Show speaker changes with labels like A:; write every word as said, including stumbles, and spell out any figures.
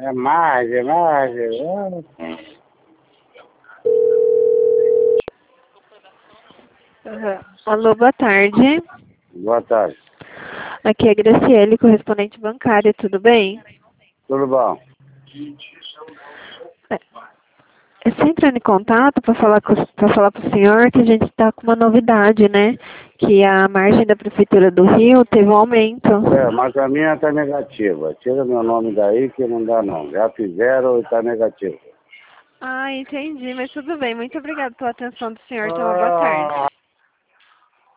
A: É mais, é mais. É...
B: Uhum. Alô, boa tarde.
A: Boa tarde.
B: Aqui é a Graciele, correspondente bancária, tudo bem?
A: Tudo bom?
B: É, é só entrando em contato para falar para falar para o senhor que a gente está com uma novidade, né? Que a margem da Prefeitura do Rio teve um aumento.
A: É, mas a minha está negativa. Tira meu nome daí que não dá não. Já fizeram e está negativo.
B: Ah, entendi, mas tudo bem. Muito obrigada pela atenção do senhor. Tenha uma boa tarde.